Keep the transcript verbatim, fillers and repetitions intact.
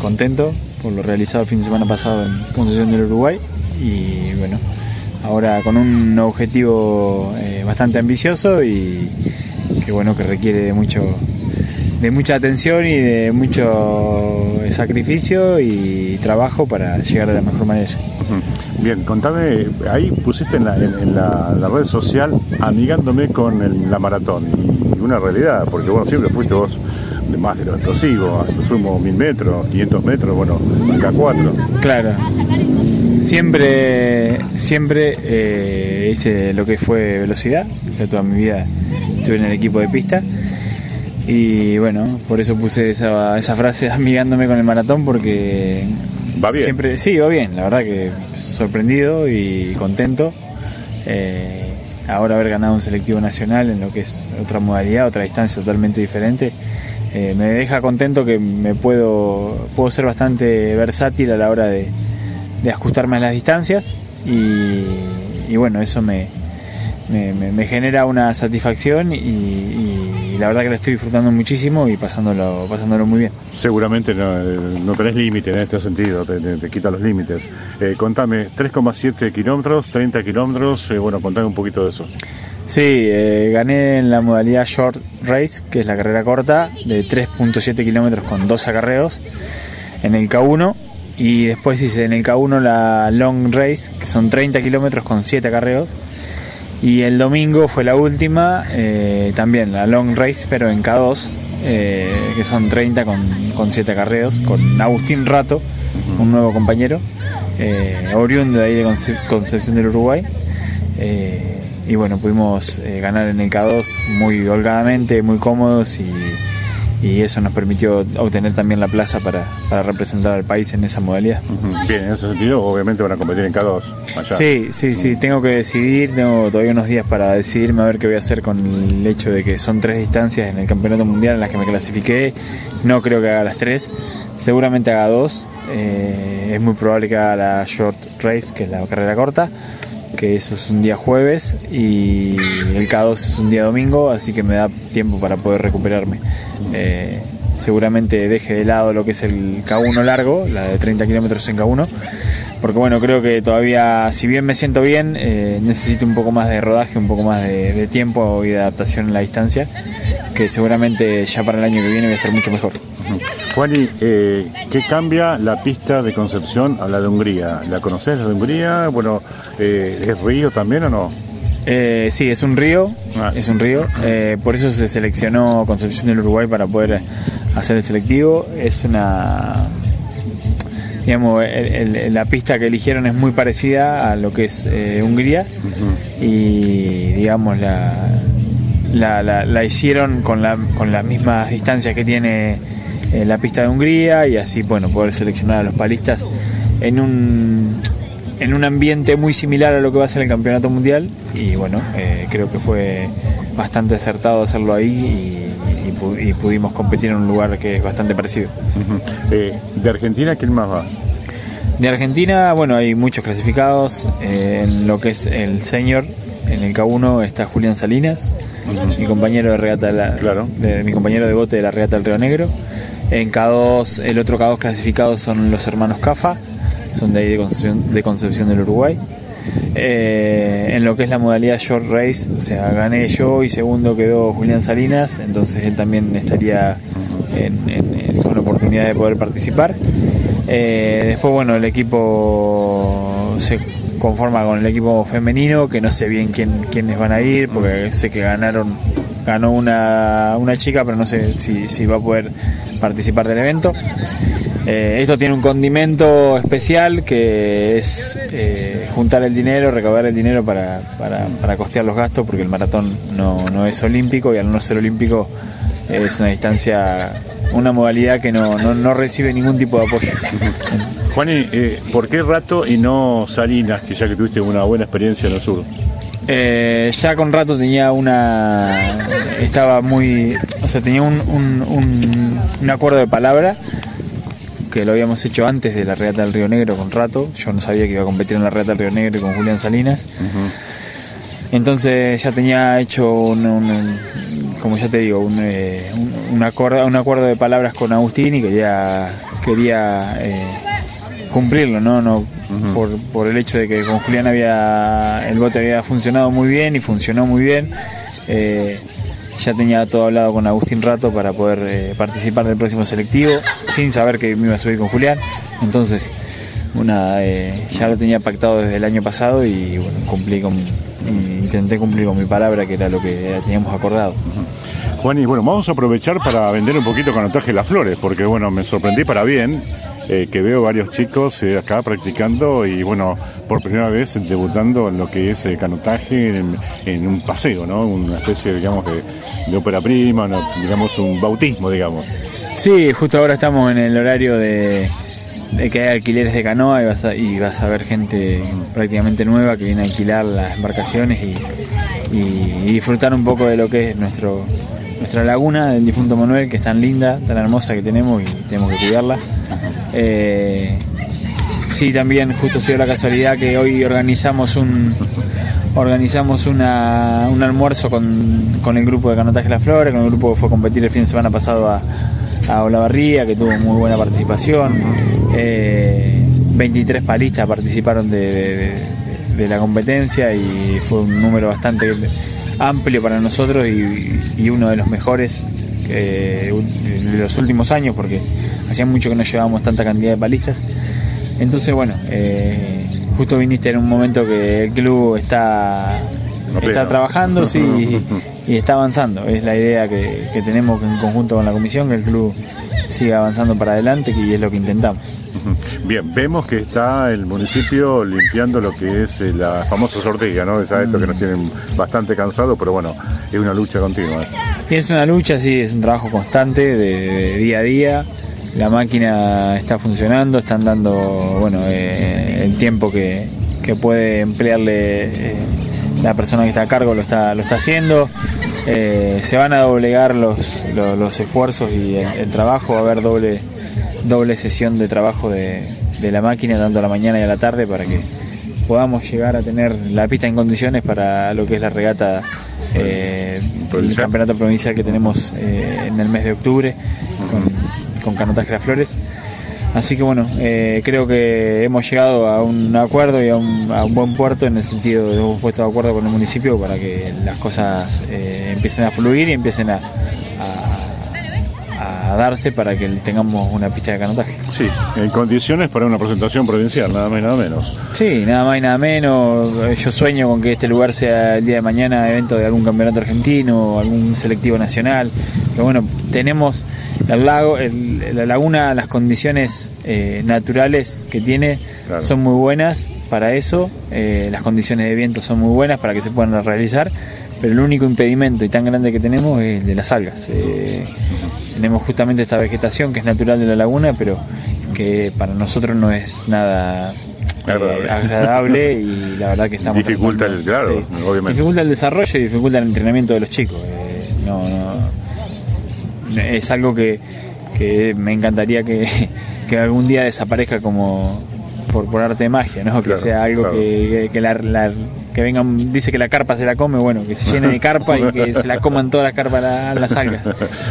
contento por lo realizado el fin de semana pasado en Concepción del Uruguay y bueno, ahora con un objetivo eh, bastante ambicioso y que bueno, que requiere de mucho de mucha atención y de mucho sacrificio y trabajo para llegar de la mejor manera. Bien, contame, ahí pusiste en la, en, en la, la red social amigándome con el, la maratón y una realidad, porque bueno, siempre fuiste vos de más de lo explosivo, lo sumo mil metros, quinientos metros, bueno, K cuatro. Claro, siempre, siempre eh, hice lo que fue velocidad, o sea, toda mi vida estuve en el equipo de pista. Y bueno, por eso puse esa, esa frase amigándome con el maratón, porque va bien. Siempre, sí, va bien, la verdad que sorprendido y contento. Eh, ahora haber ganado un selectivo nacional en lo que es otra modalidad, otra distancia totalmente diferente, eh, me deja contento que me puedo, puedo ser bastante versátil a la hora de, de ajustarme a las distancias y, y bueno, eso me, me, me, me genera una satisfacción y, y y la verdad que la estoy disfrutando muchísimo y pasándolo, pasándolo muy bien. Seguramente no, no tenés límite en este sentido, te, te, te quita los límites. Eh, contame, tres coma siete kilómetros, treinta kilómetros, eh, bueno, contame un poquito de eso. Sí, eh, gané en la modalidad Short Race, que es la carrera corta, de tres punto siete kilómetros con dos acarreos en el K uno, y después hice en el K uno la Long Race, que son treinta kilómetros con siete acarreos. Y el domingo fue la última, eh, también la Long Race, pero en K dos, eh, que son treinta con, con siete acarreos, con Agustín Rato, uh-huh. un nuevo compañero, eh, oriundo de ahí de Conce- Concepción del Uruguay. Eh, y bueno, pudimos eh, ganar en el K dos muy holgadamente, muy cómodos y, y eso nos permitió obtener también la plaza para, para representar al país en esa modalidad. Uh-huh. Bien, en ese sentido obviamente van a competir en K dos allá. Sí, sí, sí, tengo que decidir, tengo todavía unos días para decidirme a ver qué voy a hacer con el hecho de que son tres distancias en el campeonato mundial en las que me clasifiqué. No creo que haga las tres, seguramente haga dos, eh, es muy probable que haga la Short Race, que es la carrera corta, que eso es un día jueves, y el K dos es un día domingo, así que me da tiempo para poder recuperarme. Eh, seguramente deje de lado lo que es el K uno largo, la de treinta kilómetros en K uno, porque bueno, creo que todavía, si bien me siento bien, eh, necesito un poco más de rodaje, un poco más de, de tiempo y de adaptación en la distancia, que seguramente ya para el año que viene voy a estar mucho mejor. Juani, eh, ¿qué cambia la pista de Concepción a la de Hungría? ¿La conocés, la de Hungría? Bueno, eh, ¿es río también o no? Eh, sí, es un río, ah. es un río, eh, por eso se seleccionó Concepción del Uruguay para poder hacer el selectivo. Es una, digamos, el, el, la pista que eligieron es muy parecida a lo que es eh, Hungría, uh-huh. y digamos la, la, la, la hicieron con, la, con las mismas distancias que tiene eh, la pista de Hungría, y así bueno, poder seleccionar a los palistas en un en un ambiente muy similar a lo que va a ser el campeonato mundial. Y bueno, eh, creo que fue bastante acertado hacerlo ahí y, y, pu- y pudimos competir en un lugar que es bastante parecido. Uh-huh. eh, ¿De Argentina quién más va? De Argentina, bueno, hay muchos clasificados, eh, en lo que es el senior. En el K uno está Julián Salinas, uh-huh. mi compañero de regata de la, claro. de, mi compañero de bote de la regata del Río Negro. En K dos, el otro K dos clasificado son los hermanos Cafa, son de ahí de Concepción, de Concepción del Uruguay. Eh, en lo que es la modalidad Short Race, o sea, gané yo y segundo quedó Julián Salinas, entonces él también estaría en, en, en, con la oportunidad de poder participar. Eh, después, bueno, el equipo se conforma con el equipo femenino, que no sé bien quién, quiénes van a ir, porque sé que ganaron, ganó una, una chica, pero no sé si, si va a poder participar del evento. Eh, esto tiene un condimento especial, que es eh, juntar el dinero, recaudar el dinero para, para, para costear los gastos, porque el maratón no, no es olímpico, y al no ser olímpico eh, es una distancia, una modalidad que no, no, no recibe ningún tipo de apoyo. Juani, eh, ¿por qué Rato y no Salinas, que ya que tuviste una buena experiencia en el sur? Eh, ya con Rato tenía una, estaba muy, o sea, tenía un, un, un, un acuerdo de palabra, que lo habíamos hecho antes de la regata del Río Negro con Rato. Yo no sabía que iba a competir en la regata del Río Negro con Julián Salinas. Uh-huh. Entonces ya tenía hecho un, un como ya te digo, un, un, un, acuerdo, un acuerdo de palabras con Agustín, y quería quería eh, cumplirlo, ¿no? no uh-huh. por, por el hecho de que con Julián había el bote había funcionado muy bien y funcionó muy bien. Eh, ya tenía todo hablado con Agustín Rato para poder eh, participar del próximo selectivo, sin saber que me iba a subir con Julián. Entonces, una, eh, ya lo tenía pactado desde el año pasado y bueno, cumplí con, intenté cumplir con mi palabra, que era lo que teníamos acordado. Uh-huh. Juan, y bueno, vamos a aprovechar para vender un poquito Canotaje Las Flores, porque bueno, me sorprendí para bien. Eh, que veo varios chicos eh, acá practicando y bueno, por primera vez debutando en lo que es eh, canotaje en, en un paseo, ¿no? Una especie, digamos, de, de ópera prima, no, digamos, un bautismo, digamos. Sí, justo ahora estamos en el horario de, de que hay alquileres de canoa y vas a, y vas a ver gente prácticamente nueva que viene a alquilar las embarcaciones y, y, y disfrutar un poco de lo que es nuestro nuestra laguna del difunto Manuel, que es tan linda, tan hermosa que tenemos y tenemos que cuidarla. Eh, sí, también justo se dio la casualidad que hoy organizamos un organizamos una, un almuerzo con, con el grupo de Canotaje Las Flores, con el grupo que fue a competir el fin de semana pasado a, a Olavarría, que tuvo muy buena participación. Eh, veintitrés palistas participaron de, de, de, de la competencia y fue un número bastante amplio para nosotros y, y uno de los mejores eh, de los últimos años, porque hacía mucho que no llevábamos tanta cantidad de palistas. Entonces, bueno, eh, justo viniste en un momento que el club está, está trabajando, sí, y, y está avanzando. Es la idea que, que tenemos en conjunto con la comisión, que el club siga avanzando para adelante, y es lo que intentamos. Bien, vemos que está el municipio limpiando lo que es la famosa sortija, ¿no? Esa esto que nos tienen bastante cansados, pero bueno, es una lucha continua. Es una lucha, sí, es un trabajo constante de, de día a día. La máquina está funcionando, están dando, bueno, eh, el tiempo que, que puede emplearle eh, la persona que está a cargo lo está, lo está haciendo. Eh, se van a doblegar los, los, los esfuerzos y el, el trabajo, va a haber doble doble sesión de trabajo de, de la máquina, tanto a la mañana y a la tarde, para que podamos llegar a tener la pista en condiciones para lo que es la regata eh, el campeonato provincial que tenemos eh, en el mes de octubre con, con Canotaje Las Flores. Así que bueno, eh, creo que hemos llegado a un acuerdo y a un, a un buen puerto, en el sentido de hemos puesto de acuerdo con el municipio para que las cosas eh, empiecen a fluir y empiecen a, a, a darse para que tengamos una pista de canotaje. Sí, en condiciones para una presentación provincial, nada más y nada menos. Sí, nada más y nada menos. Yo sueño con que este lugar sea el día de mañana evento de algún campeonato argentino, algún selectivo nacional. Pero bueno, tenemos el lago, el, la laguna, las condiciones eh, naturales que tiene, claro, son muy buenas para eso. Eh, las condiciones de viento son muy buenas para que se puedan realizar, pero el único impedimento y tan grande que tenemos es el de las algas. Eh, tenemos justamente esta vegetación que es natural de la laguna, pero que para nosotros no es nada eh, agradable, y la verdad que estamos dificulta el, claro, sí, obviamente dificulta el desarrollo y dificulta el entrenamiento de los chicos. Eh, no, no es algo que, que me encantaría que, que algún día desaparezca como por, por arte de magia, ¿no? Que claro, sea algo claro, que, que, la, la, que vengan, dice que la carpa se la come, bueno, que se llene de carpa y que se la coman todas las carpas la, las algas.